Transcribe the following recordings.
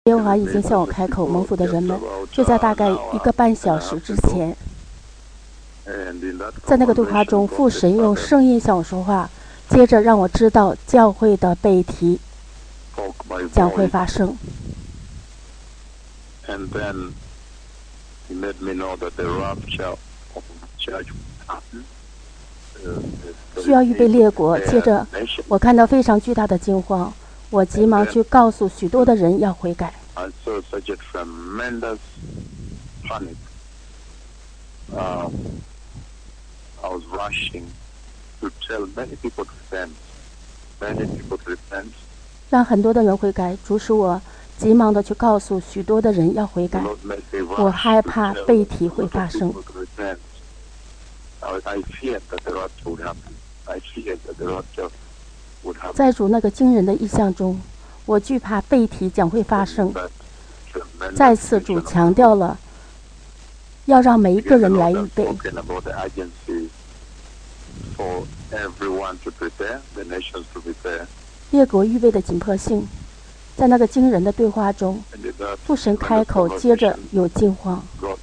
耶和华已经向我开口，蒙福的人们就在大概1个半小时之前，在那个对话中，父神用声音向我说话，接着让我知道教会的背题将会发生。需要预备列国。接着，我看到非常巨大的惊慌，我急忙去告诉许多的人要悔改。让很多的人悔改，主使我急忙的去告诉许多的人要悔改。我害怕背题会发生。在主那个惊人的意象中，我惧怕背题将会发生。再次，主强调了要让每一个人来预备。列国预备的紧迫性，在那个惊人的对话中，父神开口，接着有惊慌。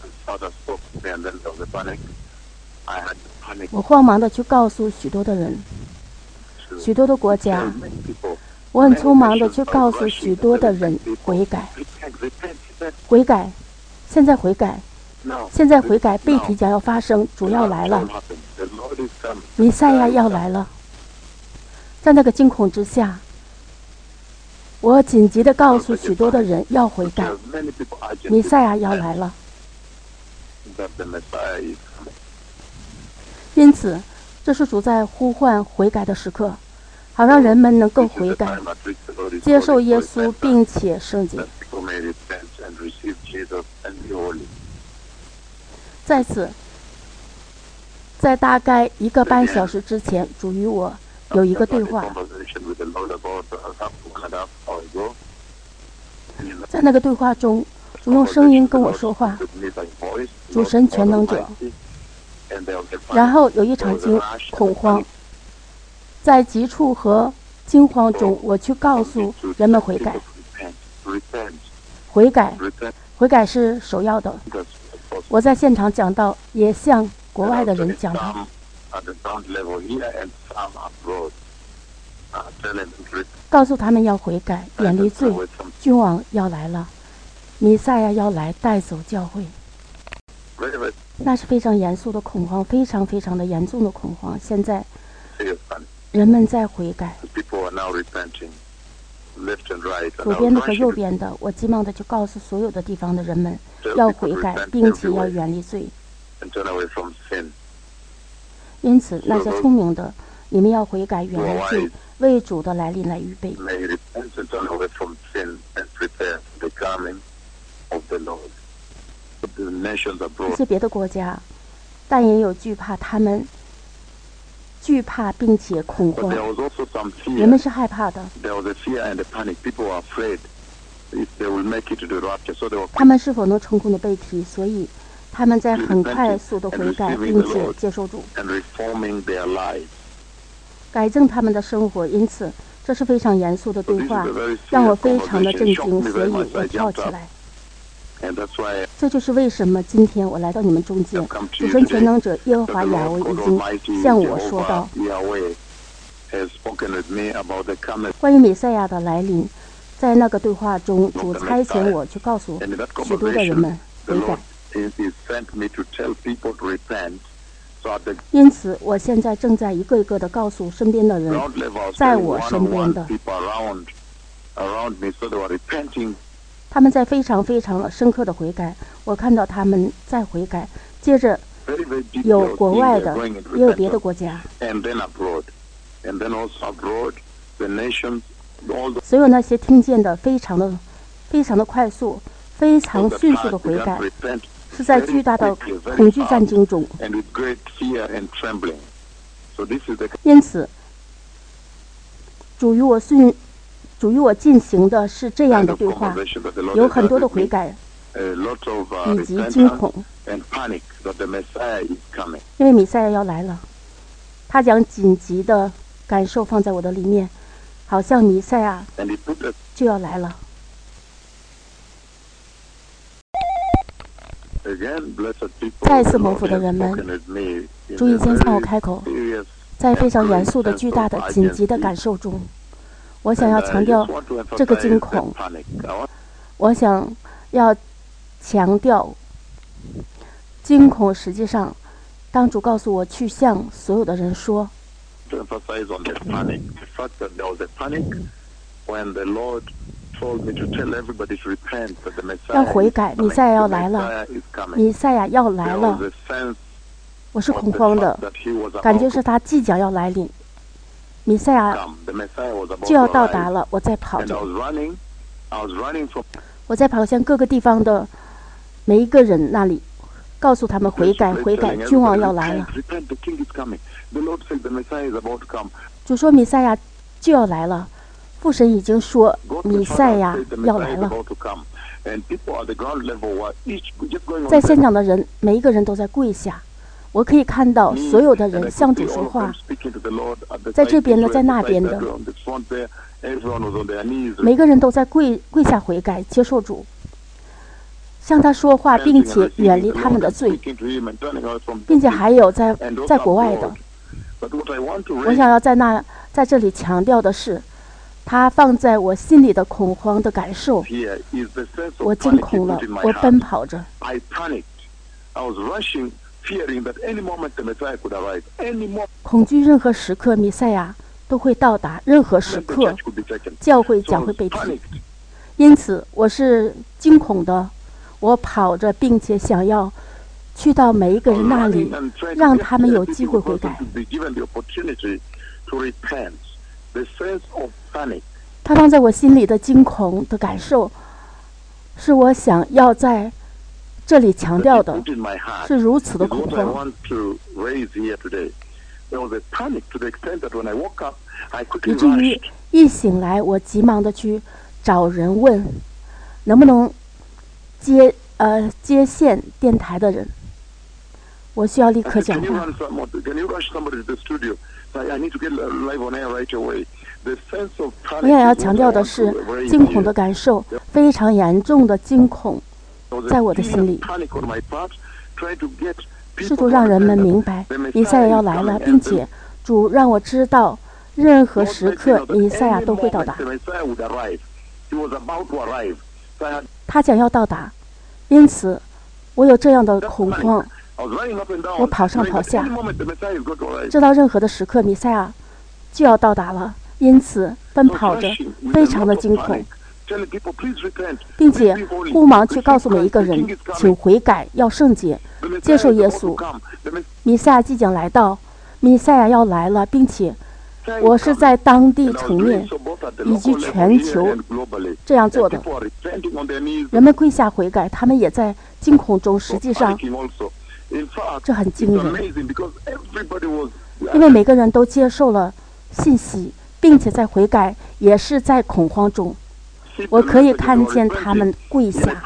我慌忙的去告诉许多的人，许多的国家，我很匆忙的去告诉许多的人悔改，悔改，现在悔改，现在悔改，背题将要发生，主要来了，弥赛亚要来了。在那个惊恐之下，我紧急的告诉许多的人要悔改，弥赛亚要来了。因此，这是主在呼唤悔改的时刻，好让人们能够悔改，接受耶稣，并且圣洁。在此，在大概1个半小时之前，主与我有一个对话。在那个对话中，主用声音跟我说话，主神全能者。然后有一场恐慌，在急促和惊慌中，我去告诉人们悔改，悔改，悔改是首要的。我在现场讲到，也向国外的人讲到，告诉他们要悔改，远离罪，君王要来了，弥赛亚要来带走教会。那是非常严肃的恐慌，非常非常的严重的恐慌。现在人们在悔改，左边的和右边的，我急忙的就告诉所有的地方的人们要悔改，并且要远离罪。因此，那些聪明的，你们要悔改，远离罪，为主的来临来预备。一些别的国家，但也有惧怕，他们惧怕并且恐慌，人们是害怕的。他们是否能成功的背题？所以他们在很快速的悔改，并且接受主，改正他们的生活。因此，这是非常严肃的对话，让我非常的震惊，所以我跳起来。这就是为什么今天我来到你们中间，主神全能者耶和华亚威已经向我说道，关于弥赛亚的来临。在那个对话中，主差遣我去告诉许多的人们悔改。因此，我现在正在一个一个的告诉身边的人，在我身边的，他们在非常非常深刻的悔改。我看到他们在悔改，接着有国外的，也有别的国家，所有那些听见的非常的快速，非常迅速的悔改，是在巨大的恐惧战争中。因此，主与我进行的是这样的对话，有很多的悔改以及惊恐，因为弥赛亚要来了，他将紧急的感受放在我的里面，好像弥赛亚就要来了。 再次蒙福的人们，主已经向我开口，在非常严肃的、巨大的、紧急的感受中，我想要强调这个惊恐，我想要强调惊恐。实际上，当主告诉我去向所有的人说，要悔改，弥赛亚要来了，弥赛亚要来了。我是恐慌的，感觉是他即将要来临，弥赛亚就要到达了。我在跑着，我在跑向各个地方的每一个人那里，告诉他们悔改，悔改，君王要来了。主说弥赛亚就要来了，父神已经说弥赛亚要来了。在现场的人，每一个人都在跪下。我可以看到所有的人向主说话，在这边的，在那边的，每个人都在跪下悔改，接受主，向他说话，并且远离他们的罪，并且还有在国外的。我想要在这里强调的是，他放在我心里的恐慌的感受。我惊恐了，我奔跑着。恐惧任何时刻弥赛亚都会到达，任何时刻教会将会被提。因此我是惊恐的，我跑着，并且想要去到每一个人那里，让他们有机会悔改。他放在我心里的惊恐的感受，是我想要在这里强调的，是如此的恐慌，以至于一醒来，我急忙的去找人问，能不能接线电台的人，我需要立刻讲话。我也要强调的是，惊恐的感受，非常严重的惊恐在我的心里，试图让人们明白弥赛亚要来了，并且主让我知道任何时刻弥赛亚都会到达，他将要到达。因此我有这样的恐慌，我跑上跑下，知道任何的时刻弥赛亚就要到达了，因此奔跑着，非常的惊恐，并且呼忙去告诉每一个人，请悔改，要圣洁，接受耶稣。弥赛亚即将来到，弥赛亚要来了，并且我是在当地层面以及全球这样做的。人们跪下悔改，他们也在惊恐中。实际上这很惊人，因为每个人都接受了信息，并且在悔改，也是在恐慌中。我可以看见他们跪下，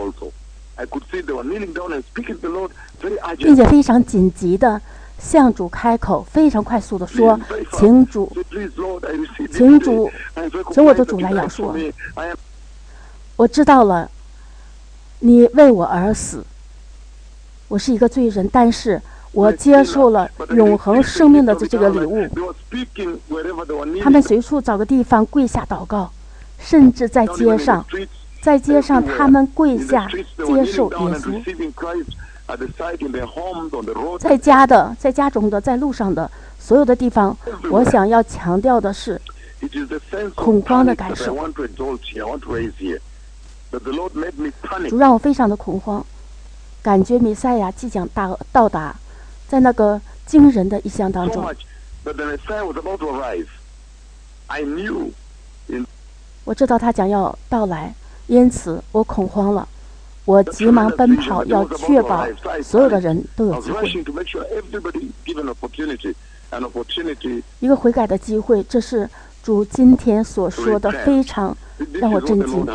并且非常紧急的向主开口，非常快速的说，请我的主来饶恕我。我知道了，你为我而死，我是一个罪人，但是我接受了永恒生命的这个礼物。他们随处找个地方跪下祷告，甚至在街上他们跪下接受耶稣。在家中的，在路上的，所有的地方，我想要强调的是恐慌的感受。主让我非常的恐慌，感觉弥赛亚即将到达，在那个惊人的异象当中。我知道他将要到来，因此我恐慌了。我急忙奔跑，要确保所有的人都有机会，一个悔改的机会。这是主今天所说的，非常让我震惊，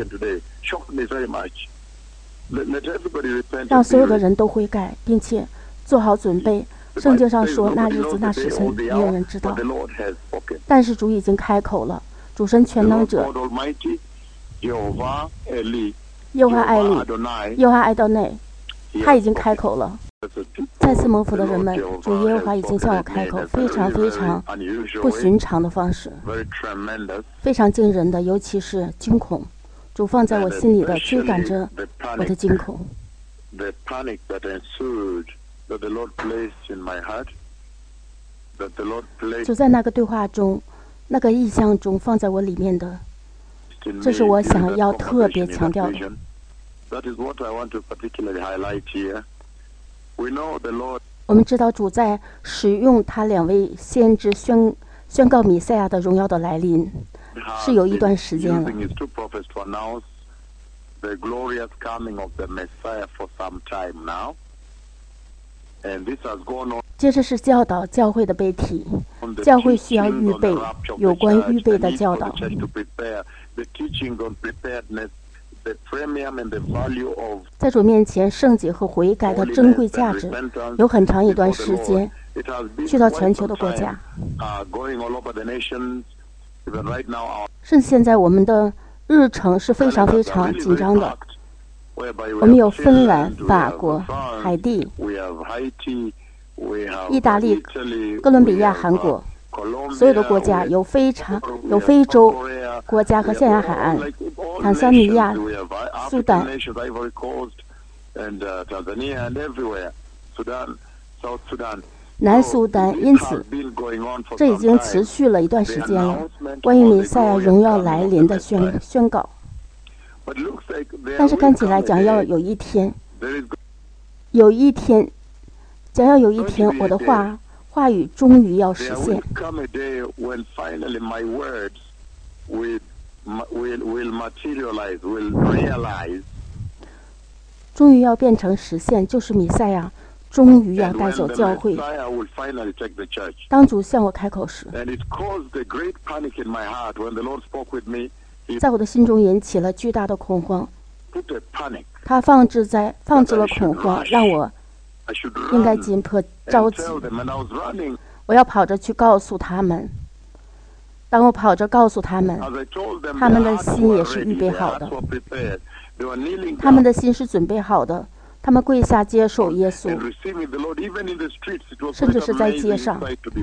让所有的人都悔改，并且做好准备。圣经上说，那日子那时辰没有人知道，但是主已经开口了。主神全能者耶和华艾利，耶和华艾多内， 他已经开口了。再次蒙福的人们，主耶和华已经向我开口，非常非常不寻常的方式，非常惊人的，尤其是惊恐。主放在我心里的，追赶着我的惊恐。就在那个对话中，那个意象中放在我里面的，这是我想要特别强调的。我们知道主在使用他2位先知宣告弥赛亚的荣耀的来临，是有一段时间了。接着是教导教会的背题，教会需要预备有关预备的教导。在主面前，圣洁和悔改的珍贵价值有很长一段时间去到全球的国家，甚至现在我们的日程是非常非常紧张的。我们有芬兰、法国、海地、意大利、哥伦比亚、韩国，所有的国家有非洲国家和象牙海岸、坦桑尼亚、苏丹、南苏丹，因此这已经持续了一段时间了。关于弥赛亚荣耀来临的宣告，但是看起来将要有一天，将要有一天，我的话语终于要实现。终于要变成实现，就是弥赛亚终于要带走教会。当主向我开口时，在我的心中引起了巨大的恐慌。他放置了恐慌，让我应该紧迫着急。我要跑着去告诉他们。当我跑着告诉他们，他们的心也是预备好的，他们的心是准备好的，他们跪下接受耶稣，甚至是在街上，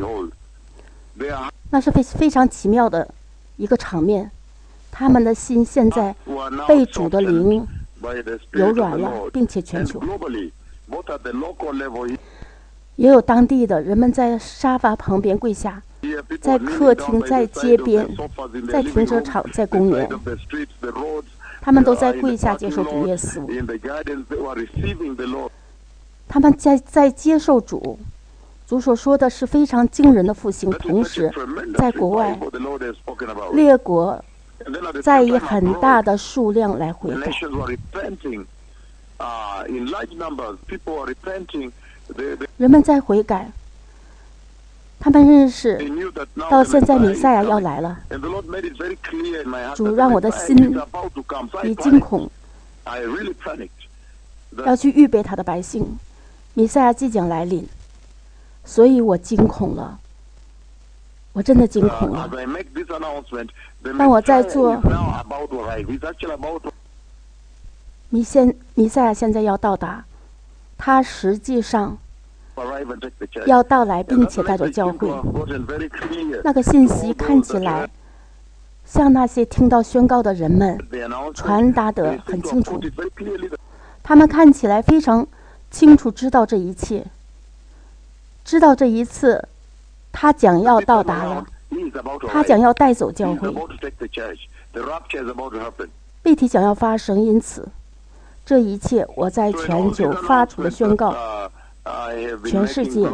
那是非常奇妙的一个场面。他们的心现在被主的灵柔软了，并且全球也有当地的人们在沙发旁边跪下，在客厅，在街边，在停车场，在公园，他们都在跪下接受主耶稣。他们在接受主所说的是非常惊人的复兴。同时在国外列国在以很大的数量来悔改，人们在悔改，他们认识到现在弥赛亚要来了。主让我的心以惊恐，要去预备他的百姓。弥赛亚即将来临，所以我惊恐了，我真的惊恐了。当我在做弥赛亚现在要到达，他实际上要到来，并且带走教会。那个信息看起来向那些听到宣告的人们传达得很清楚，他们看起来非常清楚知道这一切，知道这一次他将要到达了，他将要带走教会，背题将要发生。因此这一切我在全球发出的宣告，全世界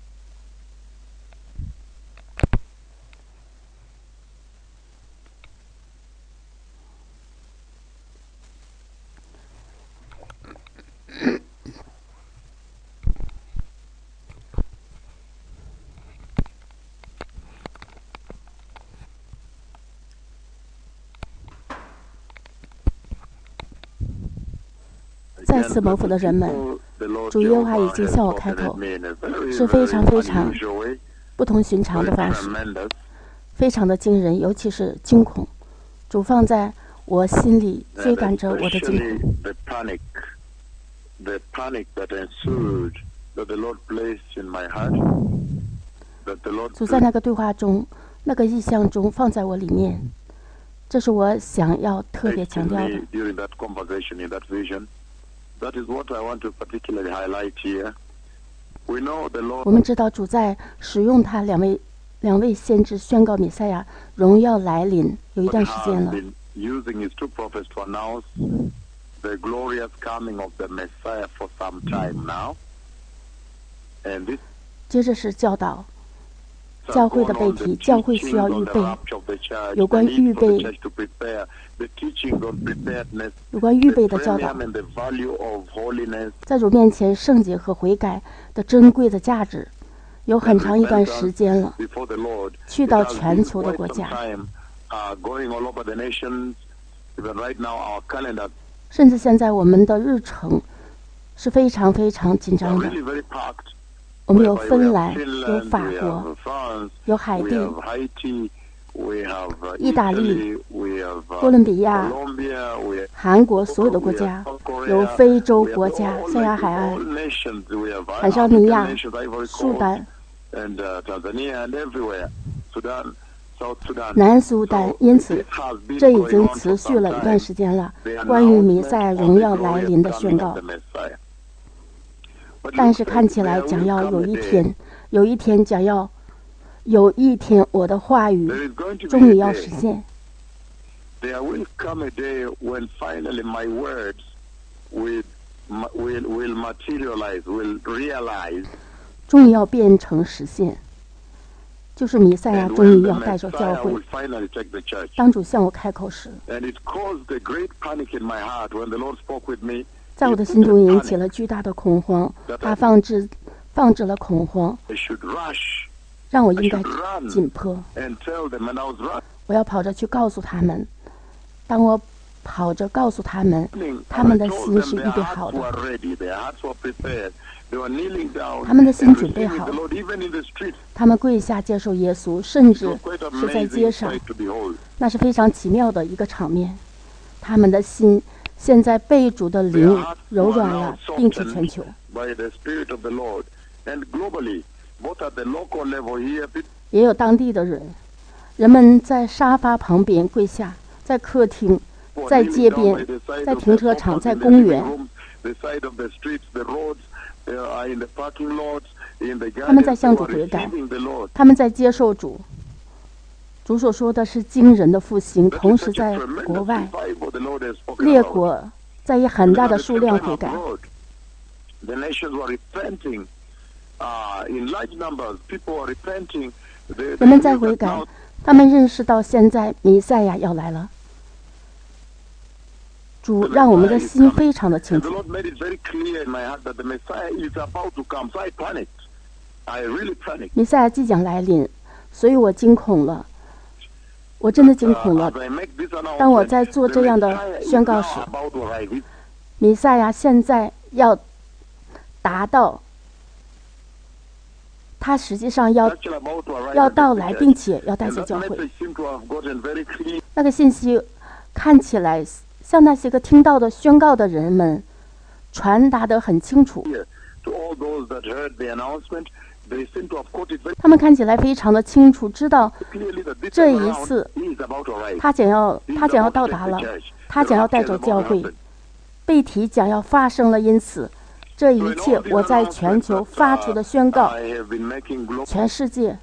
再次蒙福的人们，主耶和华已经向我开口，是非常非常不同寻常的方式，非常的惊人，尤其是惊恐。主放在我心里，追赶着我的惊恐。 the panic that ensued that the Lord placed in my heart, that the Lord 主在那个对话中，那个意象中放在我里面，这是我想要特别 placed 强 in 调 me 的。 during that conversation, in that vision. That is what I want to particularly highlight here. We know the 我 Lord 们知道主在使用他两位先知宣告弥赛亚荣耀来临有一段时间 has 了。 been using his two prophets to announce the glorious coming of the Messiah for some time now. And this 接着是教导， has 教会的 gone 背 on, the 题，教会需 teachings 要 on 预 the 备， rapture of the church, 有 the 关 need 预 for the 备， church to prepare, the teachings on preparedness, 有关预 the 备的教导， premium and the value of holiness, 在主面前圣洁和悔改的珍贵的价值，有很长一段时间了。 before the Lord. 去 It 到 has 全 been 球的 quite 国 some 家， time going all over the nations. Even right now, our calendar 甚至现在我们的日程是非常非常紧 are 张的。 really very packed. 我们有 Whereby we 芬 have 兰，有 Finland, 法 we 国， have France, 有海 we 地、 have Haiti, we have 意大利、 Italy, we have 哥伦比亚、 Colombia, we have 韩国所有的国 we 家 have，South 有 Korea, 非洲 we have 国家、 all 塞牙 like 海岸 all、nations, we have 坦桑尼 African 亚、 nations, Ivory 苏 Coast, 丹、 and Tanzania and everywhere, Sudan, South Sudan. 南苏丹。 So 因此， this has been 这已 going 经 on 持 for 续了 some 一段 time. 时间了。 The 关于弥 announcement 赛亚 of 荣 the 耀来 glorious 临的宣 coming 告 of，the Messiah. But 但 look, 是看起来 there 将 will 要 come 有 a 一 day. 天，有一天将要，有一天我的话语 There is going to 终 be 于 a 要实 day. 现。 There will come a day when finally my words will materialize, will realize, 终于要变成实现，就是弥赛亚 and 终于 when 要 the 带着教 Messiah 会。 will finally take the church. 当主向我开口时， And it caused a great panic in my heart when the Lord spoke with me. 在我的心中引起了巨大的恐慌，他放置了恐慌， I should rush 让我应该紧迫。 and tell them, and I was running. 我要跑着去告诉他们。当我跑着告诉他们， And 他们 I 的 told 心是 them 预 their 备好 hearts 的， were ready, their hearts were prepared. They were kneeling down 他们的心 and 准备 receiving 好 the Lord, even in the streets. 他们跪下接受耶稣，甚 It 至 was quite 是在 amazing 街上， sight to behold. 那是非常奇妙的一个场面。他们的心现在被主的灵柔软了，并且全球。 By the Spirit of the Lord. And globally, both at the local level here, 也有当地的人，人们在沙发旁边跪下，在客厅， people 在 kneeling 街 down 边 by the side 在 of 停 the 车场， sofas, 在 in the 公 living 园， rooms, the side of the streets, the roads, in the parking lots, in the 他们在 gardens, 向 they 主 were 悔改， receiving the Lord. 他们在接受主。主所说的是惊人的复兴， That 同 is 时 such a 在国 tremendous 外， revival the Lord has spoken 列 about. 国在以很 And 大 at 的 the 数 same 量 time 悔改。 abroad, the nations were repenting in large numbers. People were repenting. They 人们在 knew 悔 that 改 now， 他们认识到现在弥赛亚要来了。主让我们的心非常的清 And the 楚， Lord made it very clear in my heart that the Messiah is about to come. So I panicked. I really panicked. 弥赛亚即将来临，所以我惊恐了，我真的惊恐了。 As I make this 当我 announcement, 在做 the 这样的 Messiah is 宣告 now 时， about to arrive. 弥赛亚现在要达到，他实际上 He's 要 actually about to arrive 要 at 到 the 来， church. 并且要带 And 着 that 教会。 message seemed to have gotten very clear. 那个信息看起来像那些个听到的宣告的人们传达得很清楚， To all those that heard the announcement, they seem to have caught it very 他们看起来非常的清楚，知道 clearly that this 这 time 一 around 次 he is about to arrive. 他将要到达了，他将要带着教会，被提将要发生了。因此，这一切我在全球发出的宣告， I have been making global 全世界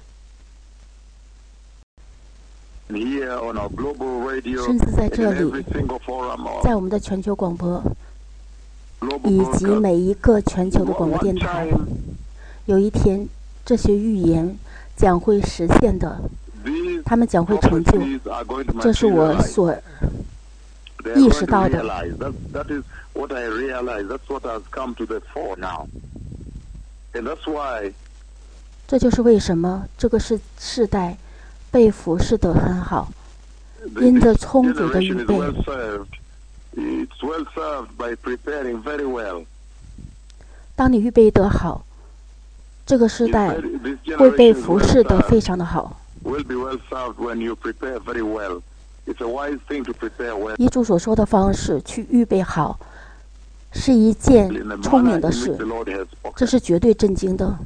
here on our global radio 甚至在 and 这 in 里， every single forum 在我们的全球广播 global 以及 broadcast. 每一个全球的广播 One 电台， time, 有一天这些预言将会实现的， these 他们将会成就。 prophecies are going to 这是我 materialize. 所 They are 意 going 识 to 到的。 realize. That is what I realize. That's what has come to the fore now. And that's why 这就是为什么这个世代被服侍得很好， 因着 this 充足的预 generation is 备。 well served. It's well served by preparing very well. 当你预备得好，这个世 It's 代 this 会被 generation is 服 well 侍得 served. 非常的好。 Will be well served when you prepare very well. It's a wise thing to prepare well. 依主所说的方式去预备好， 是一件聪明的事，这是绝对震惊的。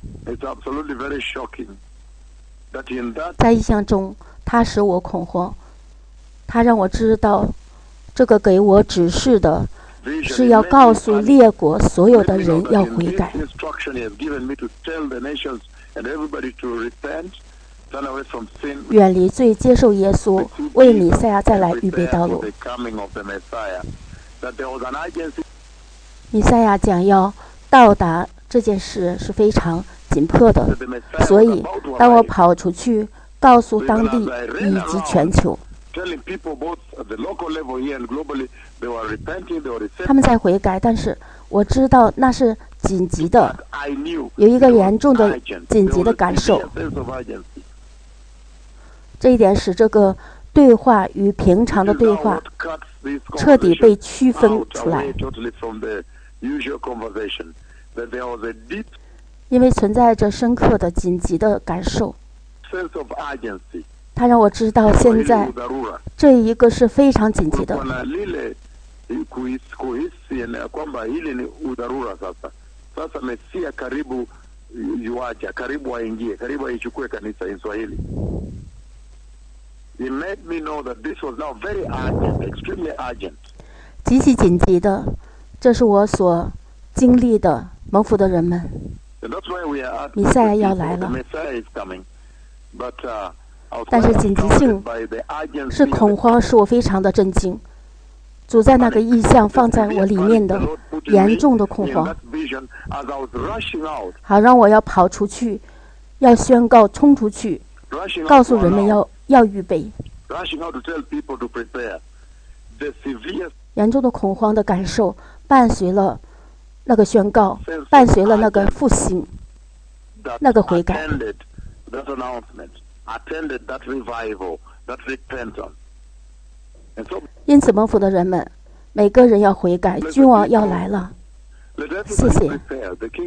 在异象中，它使我恐慌，它让我知道，这个给我指示的是要告诉列国所有的人要悔改。远离罪，接受耶稣，为弥赛亚再来预备道路。弥赛亚将要到达这件事是非常紧迫的，所以当我跑出去告诉当地以及全球，他们在悔改，但是我知道那是紧急的，有一个严重的紧急的感受。这一点使这个对话与平常的对话彻底被区分出来，因为存在着深刻的紧急的感受。它让我知道现在这一个是非常紧急的。极其紧急的，这是我所经历的，蒙福的人们。弥赛亚要来了，但是紧急性是恐慌，使我非常的震惊。主在那个意象放在我里面的严重的恐慌，好让我要跑出去，要宣告，冲出去，告诉人们要预备。严重的恐慌的感受伴随了那个宣告，伴随了那个复兴，那个悔改。因此蒙福的人们，每个人要悔改，君王要来了。谢谢。